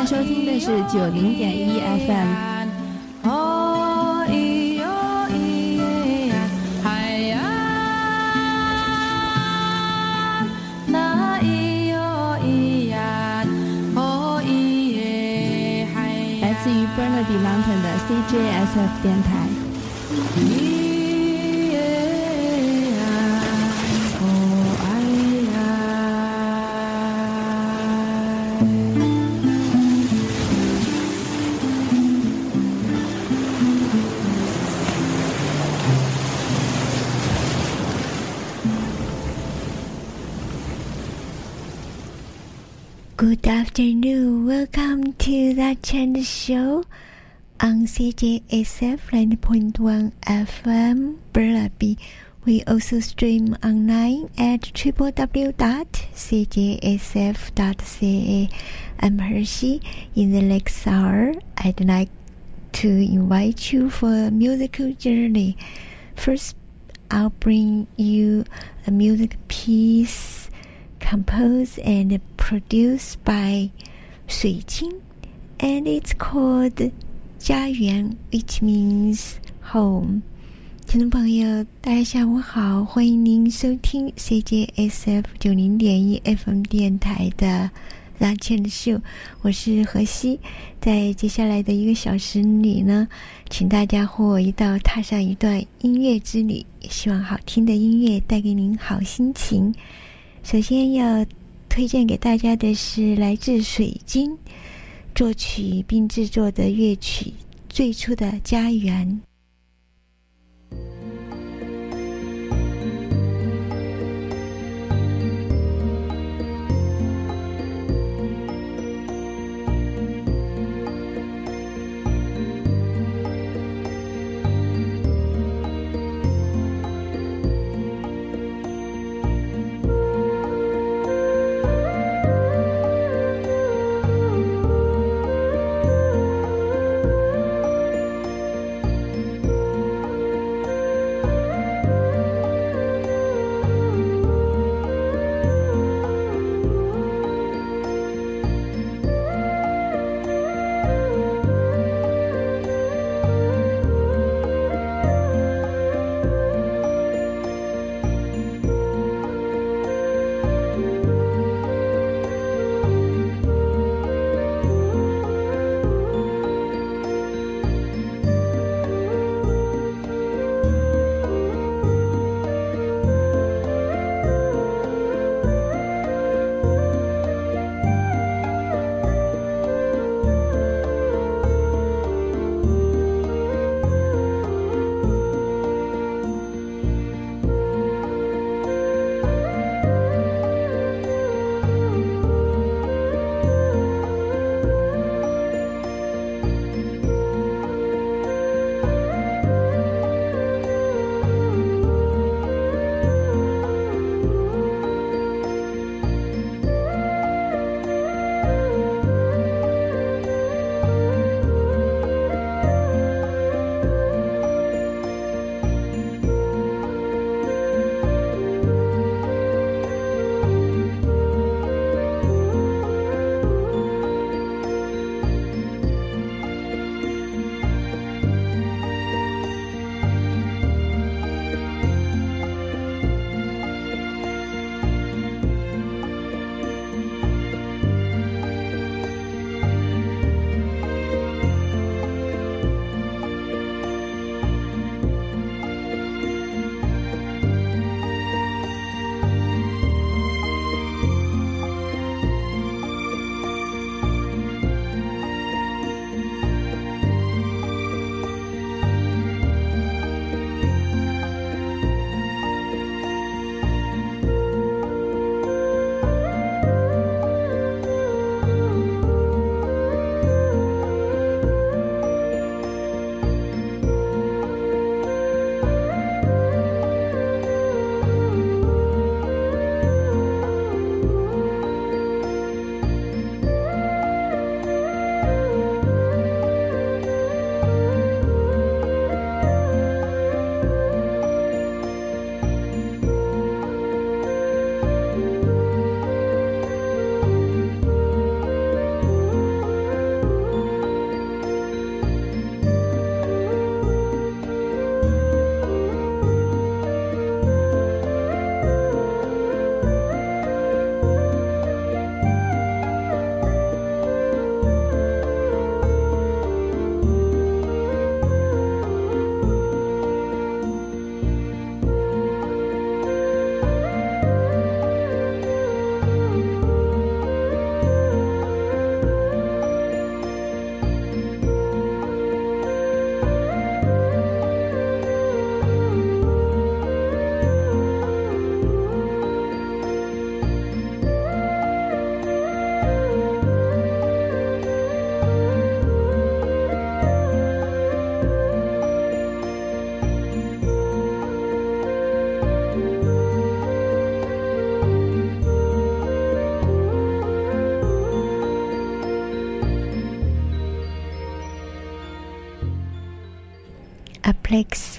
在收听的是90.1 FM。来自于 Burnaby Mountain 的 CJSF 电台。 Good afternoon. Welcome to the Channel Show on CJSF 90.1 FM Burnaby. We also stream online at www.cjsf.ca. I'm Hershey. In the next hour, I'd like to invite you for a musical journey. First, I'll bring you a music piece composed and produced by 水晶 and it's called 家园 which means home。 听众朋友大家下午好，欢迎您收听 CJSF 90.1 FM 电台的拉纤的秀，我是何西。在接下来的1个小时里呢，请大家和我一道踏上一段音乐之旅，也希望好听的音乐带给您好心情。首先要推荐给大家的是来自水晶作曲并制作的乐曲《最初的家园》。 Complex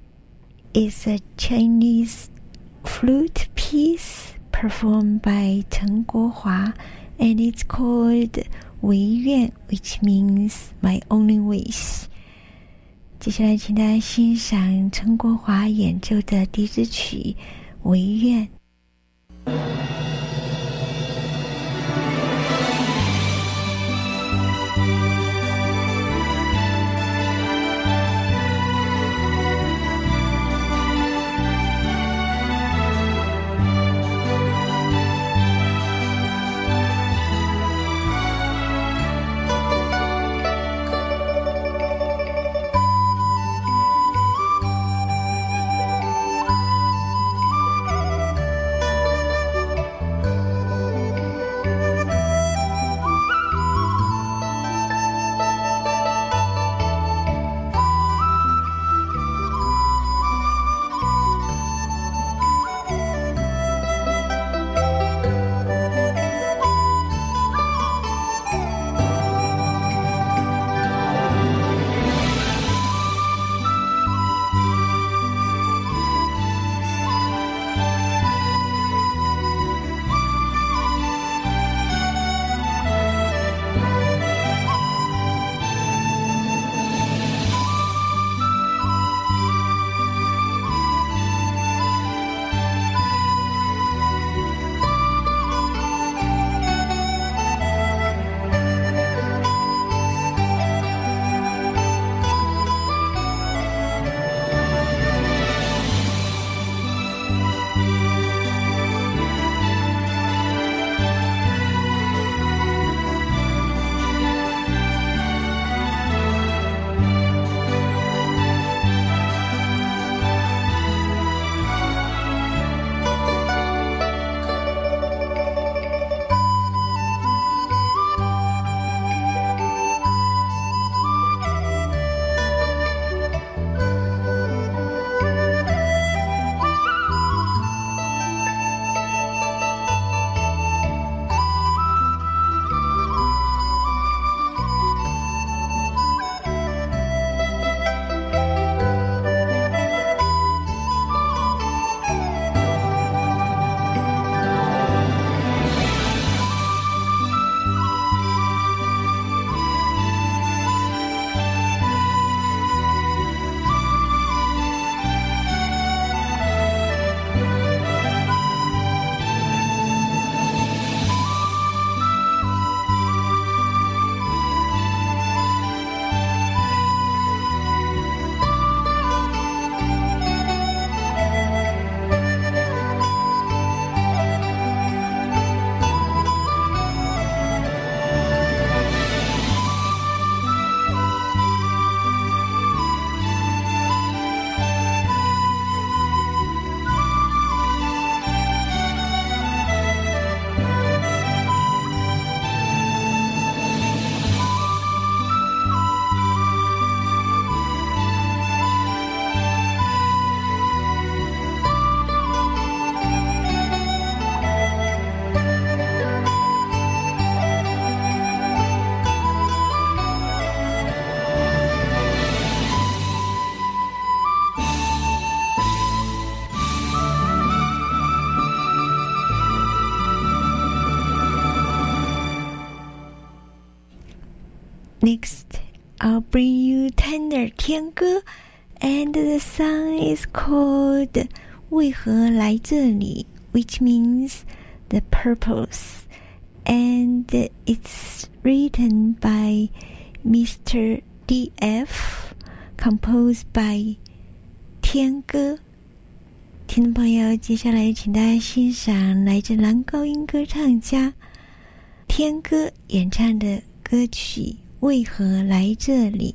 is a Chinese flute piece performed by Chen Guohua, and it's called 唯愿 which means my only wish. 接下来请大家欣赏陈国华演奏的笛子曲《唯愿》。Next, I'll bring you Tender 天歌 and the song is called 为何来这里 which means the purpose, and it's written by Mr. D.F. composed by 天歌。听众朋友，接下来请大家欣赏来自男高音歌唱家天歌演唱的歌曲为何来这里。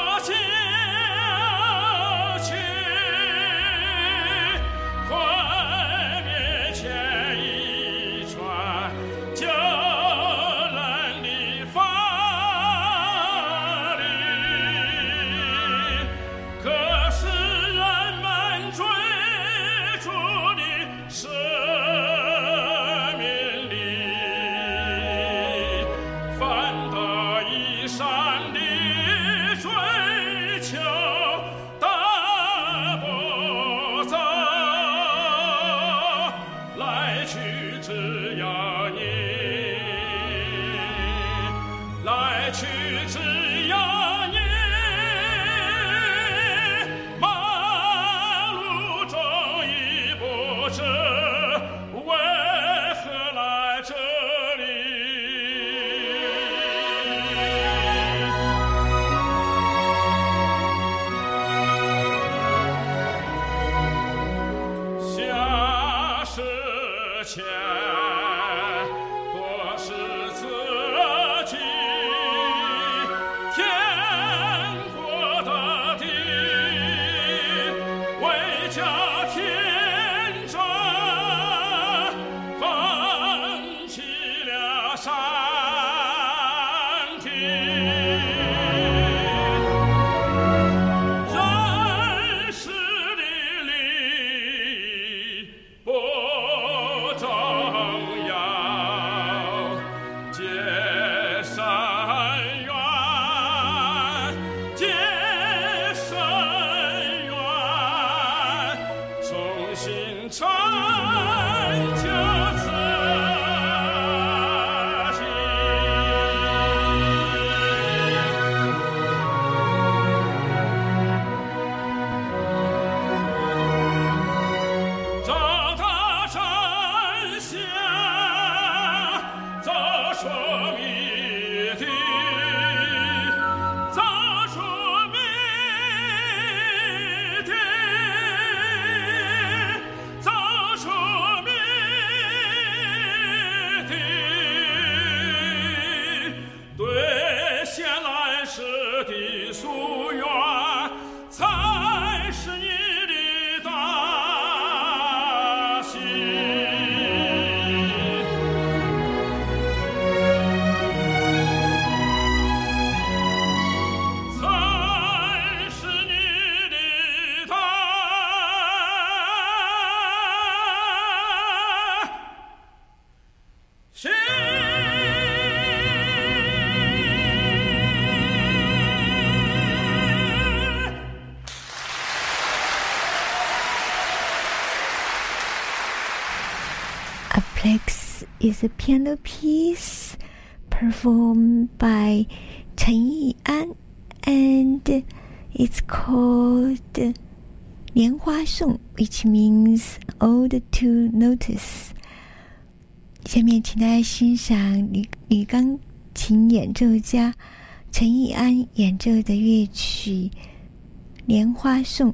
传的夙愿，才是你的大喜。才是你的大喜。 Aplex is a piano piece performed by Chen Yi'an, and it's called 莲花颂, which means Ode to Notice. 下面请大家欣赏女钢琴演奏家陈奕安演奏的乐曲《莲花颂》。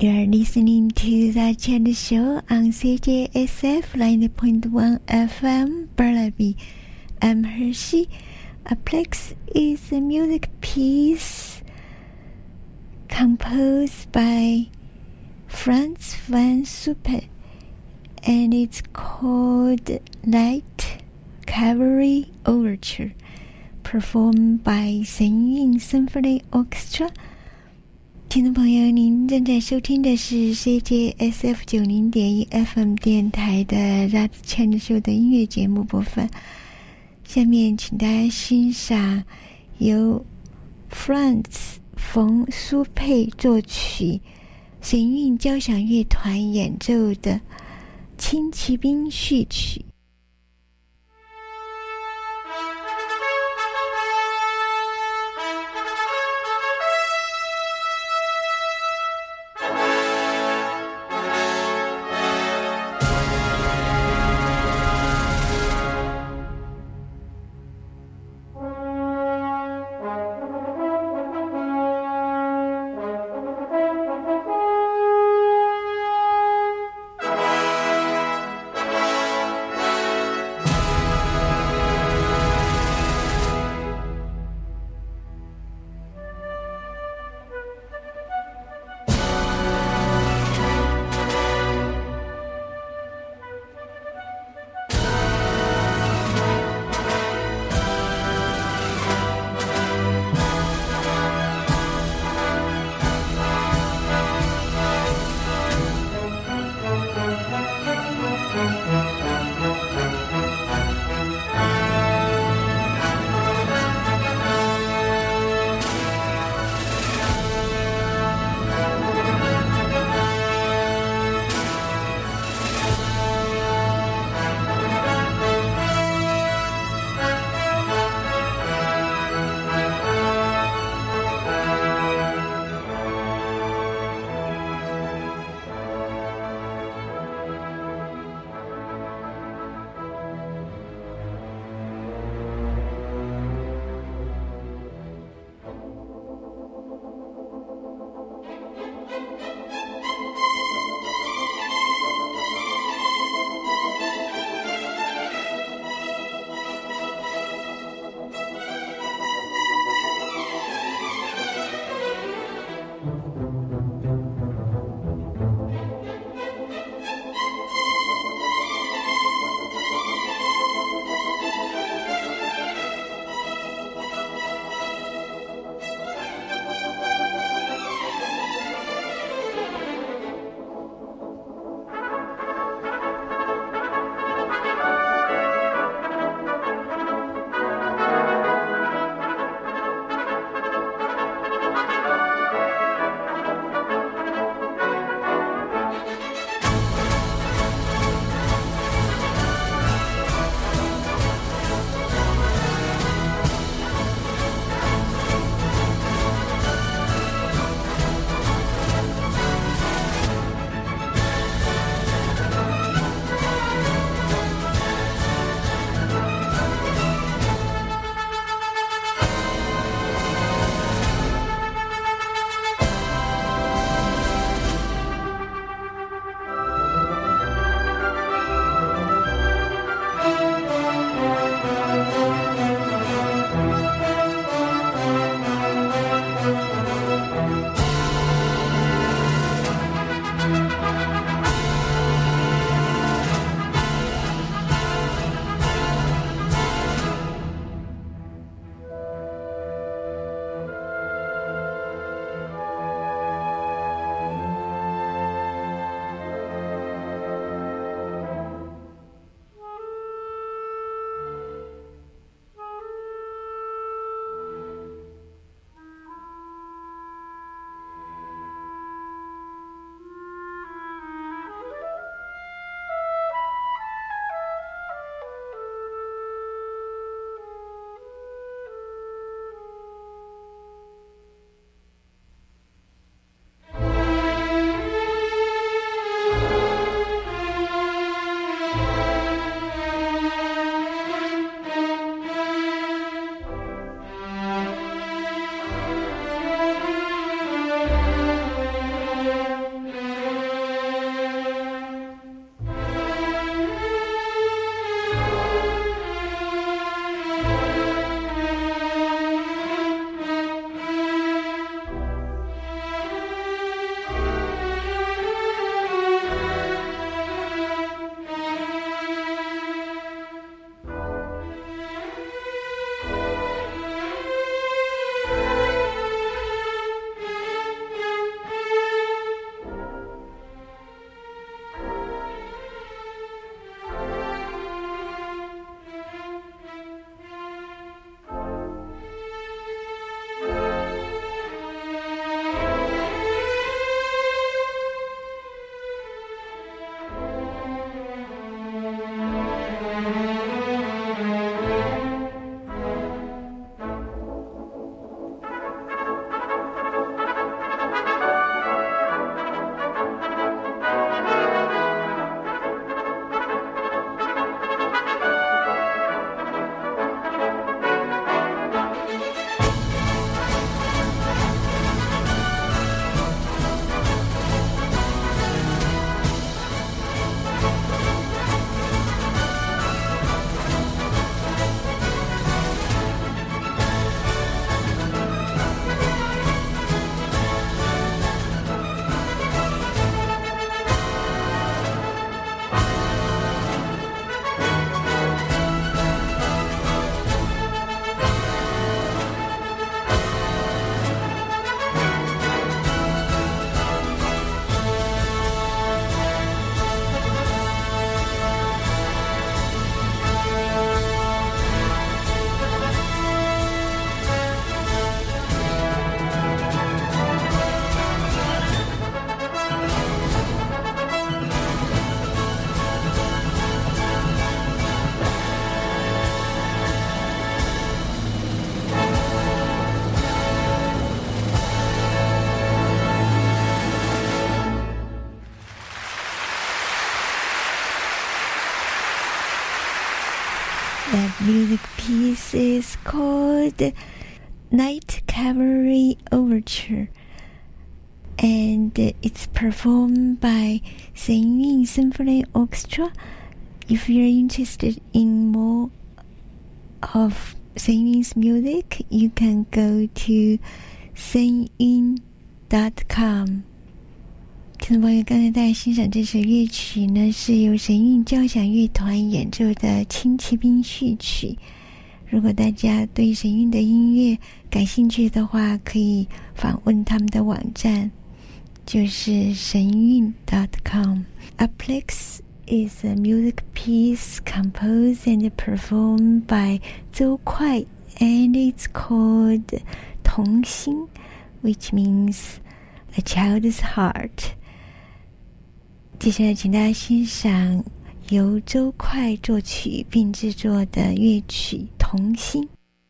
You're listening to the Channel Show on CJSF 90.1 FM, Burnaby. I'm Hershey. Aplex is a music piece composed by Franz van Suppen, and it's called Light Cavalry Overture, performed by 神韵 Symphony Orchestra。听众朋友，您正在收听的是 CJSF 90.1 FM 电台的 That Channel Show 的音乐节目播放。下面请大家欣赏由 Franz 冯苏佩作曲，神韵交响乐团演奏的《轻骑兵序曲》。 music piece is called Night Cavalry Overture, and it's performed by Seiyun Symphony Orchestra. If you're interested in more of Seiyun's music, you can go to seiyun.com。听众朋友，刚才大家欣赏这首乐曲呢，是由神韵交响乐团演奏的《轻骑兵序曲》。如果大家对神韵的音乐感兴趣的话，可以访问他们的网站，就是神韵 .com。Aplex is a music piece composed and performed by Zhou Kuai, and it's called 童心 which means a child's heart。接下来请大家欣赏由周快作曲并制作的乐曲《童心》。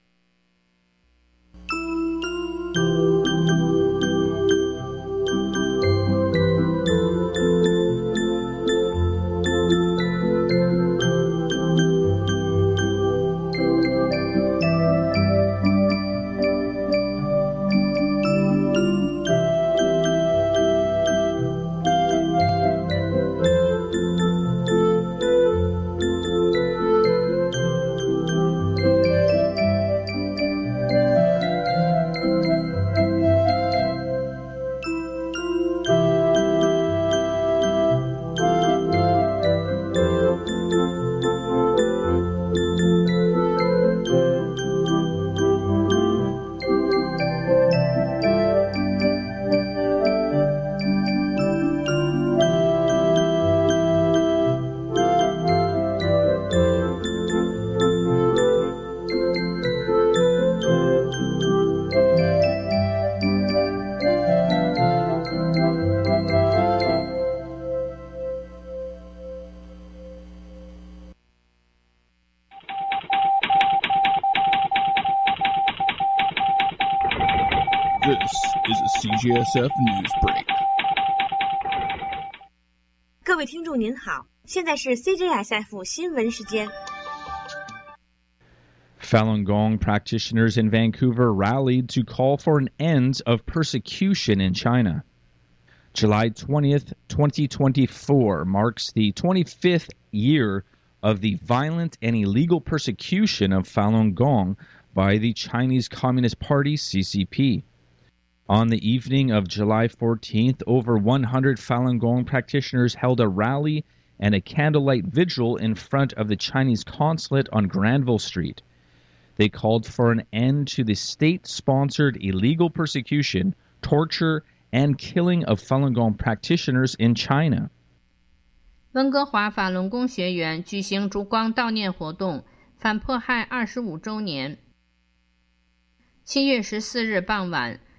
This is a CJSF News Break. 各位听众您好，现在是 CJSF 新闻时间。 Falun Gong practitioners in Vancouver rallied to call for an end of persecution in China. July 20th, 2024 marks the 25th year of the violent and illegal persecution of Falun Gong by the Chinese Communist Party, CCP. On the evening of July 14th, over 100 Falun Gong practitioners held a rally and a candlelight vigil in front of the Chinese consulate on Granville Street. They called for an end to the state-sponsored illegal persecution, torture, and killing of Falun Gong practitioners in China. 温哥华法轮功学员举行烛光悼念活动，反迫害25周年。7月14日傍晚，